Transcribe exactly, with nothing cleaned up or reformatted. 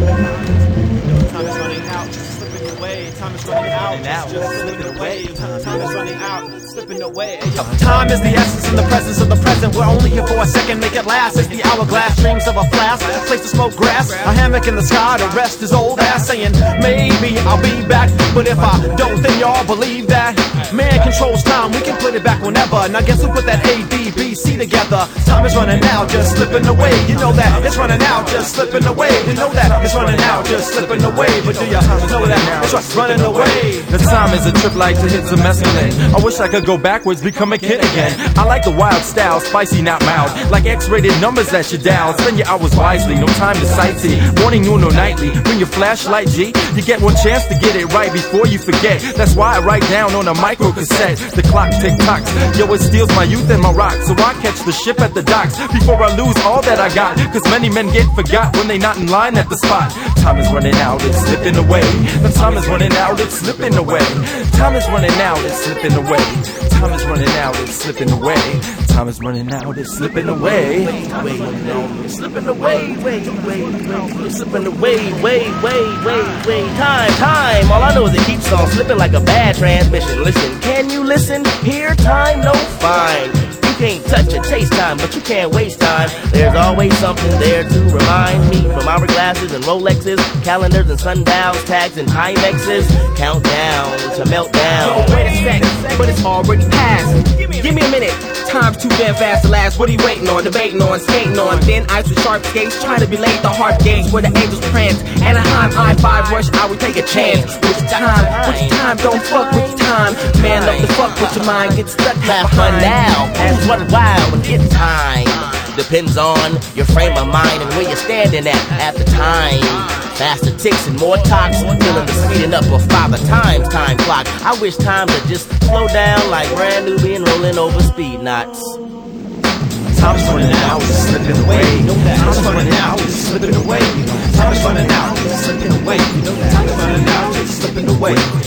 Time is running out, slipping away. Time is running out, just slipping away. Time is running out, slipping away. Time is the essence in the presence of the present. We're only here for a second, make it last. It's the hourglass, dreams of a flask, place to smoke grass, a hammock in the sky. The rest is old ass saying maybe I'll be back, but if I don't, then y'all believe that man controls time. We can put it back whenever. Now guess who put that A, B, B, C together? Time is running out, just slipping away. You know that it's running out, just slipping away. You know that it's running out, just slipping away. But do you know that it's running away? The time is a trip like to hit some mescaline. I wish I could go backwards, become a kid again. I like the wild style, spicy, not mild. Like X-rated numbers that you dial. Spend your hours wisely, no time to sightsee. Morning, noon, or nightly. Bring your flashlight, G. You get one chance to get it right before you forget. That's why I write down on a micro cassette. The clock tick-tocks. Yo, it steals my youth and my rock. So I catch the ship at the docks before I lose all that I got. Cause many men get forgot when they not in line at the spot. Time is running out, it's slipping away. The time is running out, it's slipping away. Time is running out, it's slipping away. Time is running out, it's slipping away. Time is running out, it's slipping away. Wait, no, it's slipping away. Wait, wait, wait, it's slipping away. Wait, wait, wait, wait. Time, time. All I know is it keeps on slipping like a bad transmission. Listen, can you listen? Hear time? No, fine. You can't touch or taste time, but you can't waste time. There's always something there to remind me. From hourglasses and Rolexes, calendars and sundials, tags and Timexes. Countdown to meltdown. Wait a sec, but it's already passed. Give me a minute. Time's too damn fast to last. What are you waiting on? Debating on, skating on. Thin ice with sharp skates, trying to be late. The hard gates where the angels prance. Anaheim, I five, rush hour, take a chance. With your time, with your time, don't fuck with your time. Man, love to fuck with your mind. Get stuck Have fun now, who's running wild when it's time? Depends on your frame of mind and where you're standing at at the time. Faster ticks and more talks, feeling the speeding up of father time's time clock. I wish time to just slow down like brand new being rolling over speed knots. Time is running out, it's slipping away. Time is running out, it's slipping away. Time is running out, it's slipping away. Time is running out, it's slipping away.